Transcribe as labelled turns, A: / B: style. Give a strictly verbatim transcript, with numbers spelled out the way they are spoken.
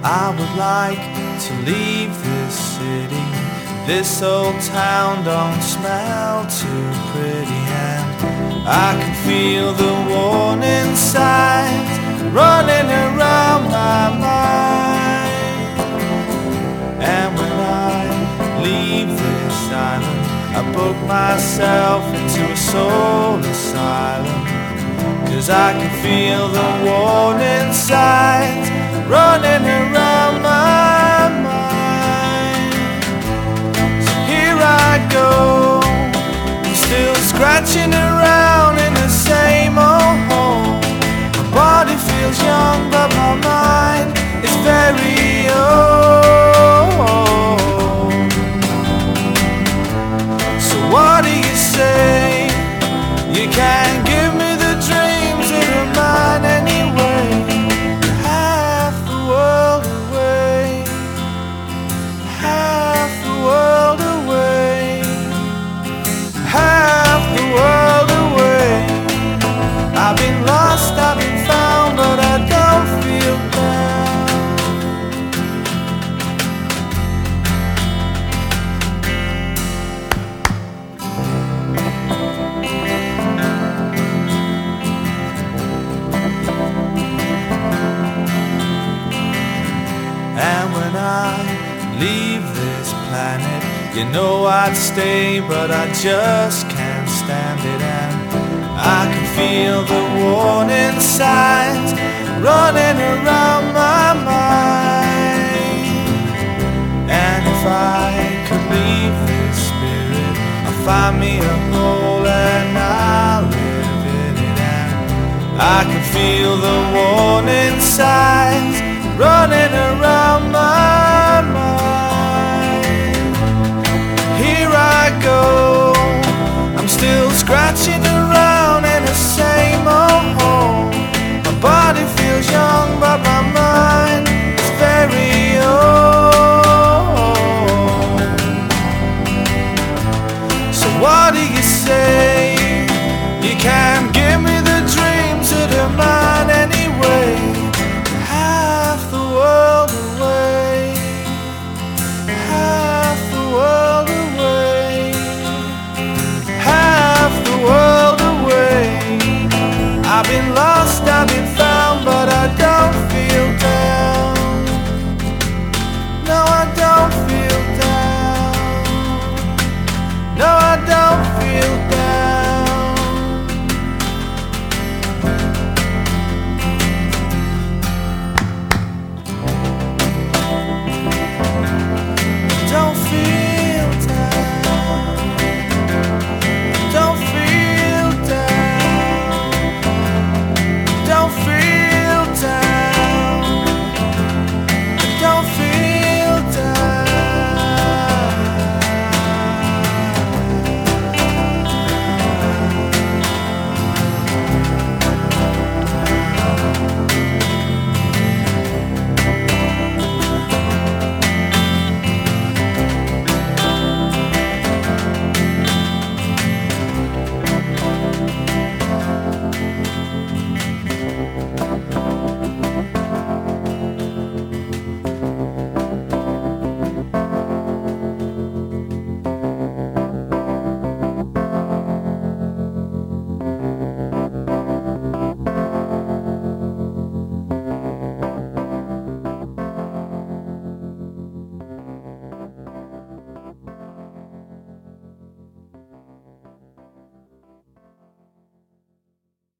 A: I would like to leave this city. This old town don't smell too pretty, and I can feel the warning signs running around my mind. And when I leave this island, I book myself into a soul asylum, 'cause I can feel the warning signs running around my mind. So here I go, still scratching around in the same old hole. My body feels young, but my mind is very old. So what do you say? You can't give me the dreams that are mine anyway. Half the world away, half the world away, half the world away. I've been lost, I've been found, but I don't feel down. And when I leave this planet, you know I'd stay, but I just can't stand it. And I can feel the warning signs running around my mind. And if I could leave this spirit, I'll find me a hole and I'll live in it. And I can feel the warning signs running around